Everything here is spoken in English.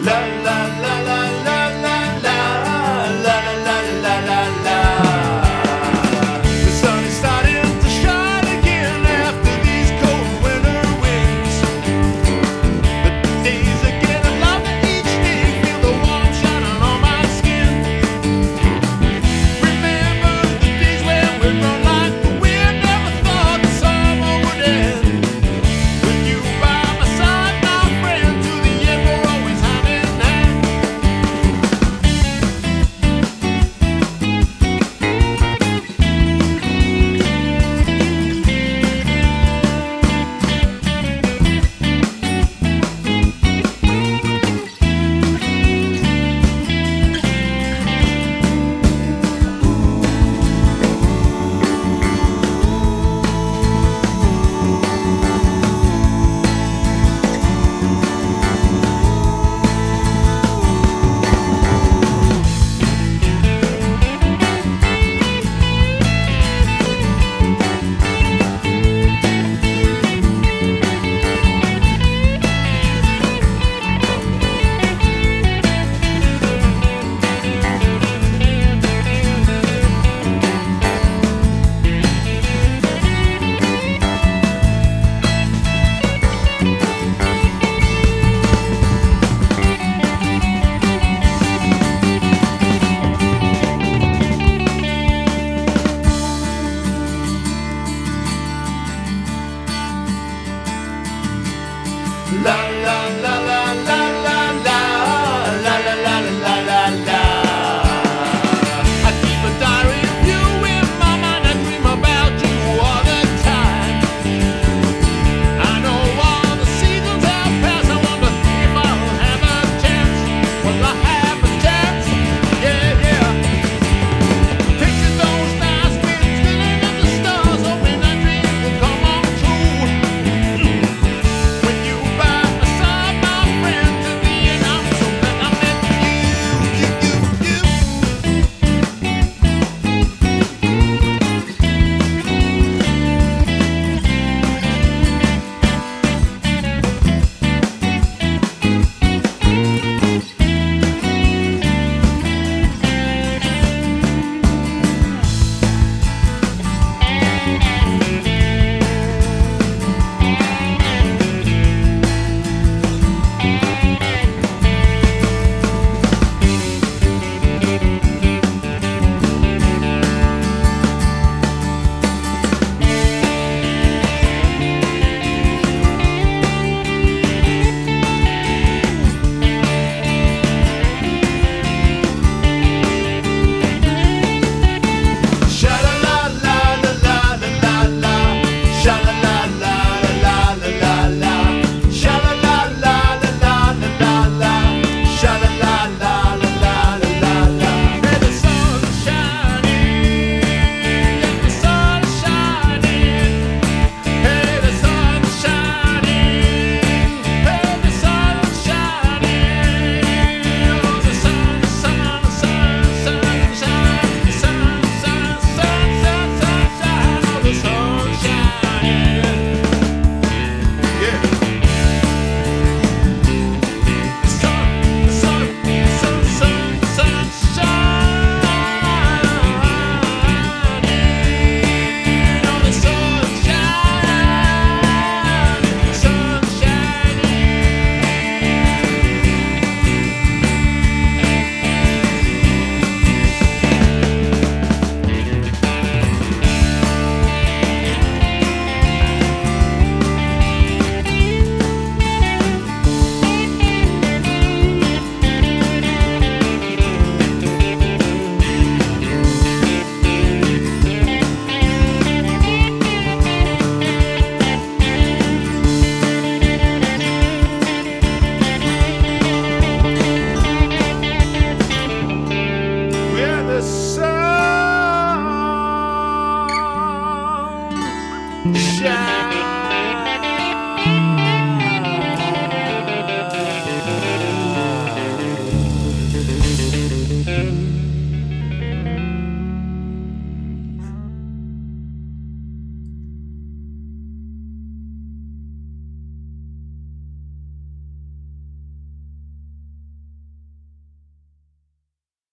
La la la la la la la la la la la la. The sun is starting to shine again after these cold winter winds. The days are getting longer each day. Feel the warmth shining on my skin. Remember the days when we run like the wind. Never thought the summer would end. With you by my side, my friend, to the end we're always hand in hand. La